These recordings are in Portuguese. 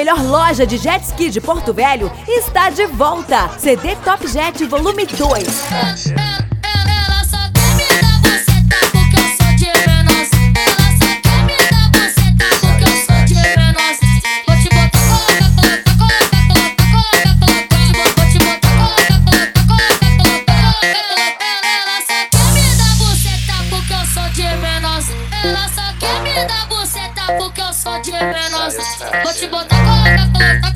melhor loja de jet ski de Porto Velho está de volta. CD Top Jet Volume 2. Ela só quer me dar buceta porque eu sou de menor. Vou te botar coloca,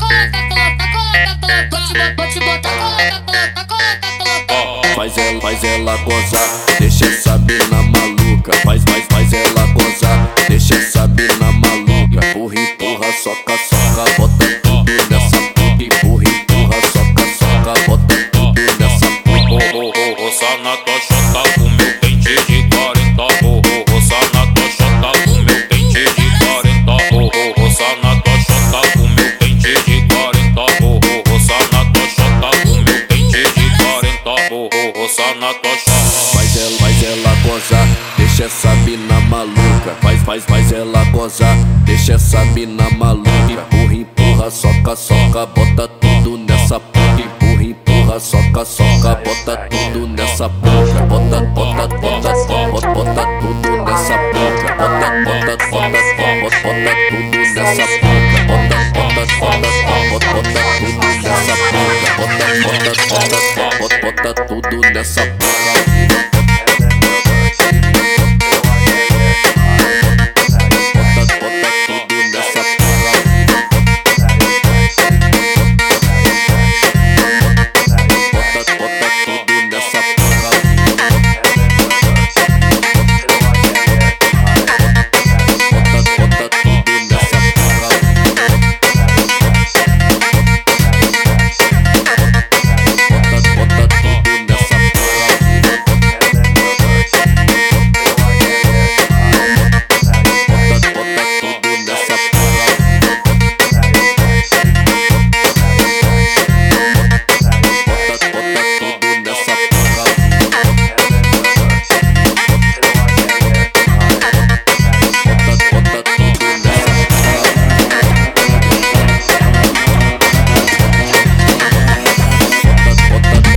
vou te botar coloca. Faz ela gozar, deixa essa mina maluca. Faz ela gozar, deixa essa mina maluca. Empurra, soca, bota tudo nessa puta. Empurra, soca, bota tudo nessa puta. Roça na tua chota com meu pente de 40. Roça na tua chota com meu pente de 40. Roça na tua chota com meu pente de 40. Roça na tua chota com meu pente de 40. Roça na tua chota. Faz ela gozar, deixa essa mina maluca. Faz ela gozar, deixa essa mina maluca. Empurra, soca, bota tudo nessa puta. Empurra, soca, bota tudo nessa boca. Bota tudo nessa boca. Bota tudo nessa boca. Bota tudo nessa boca.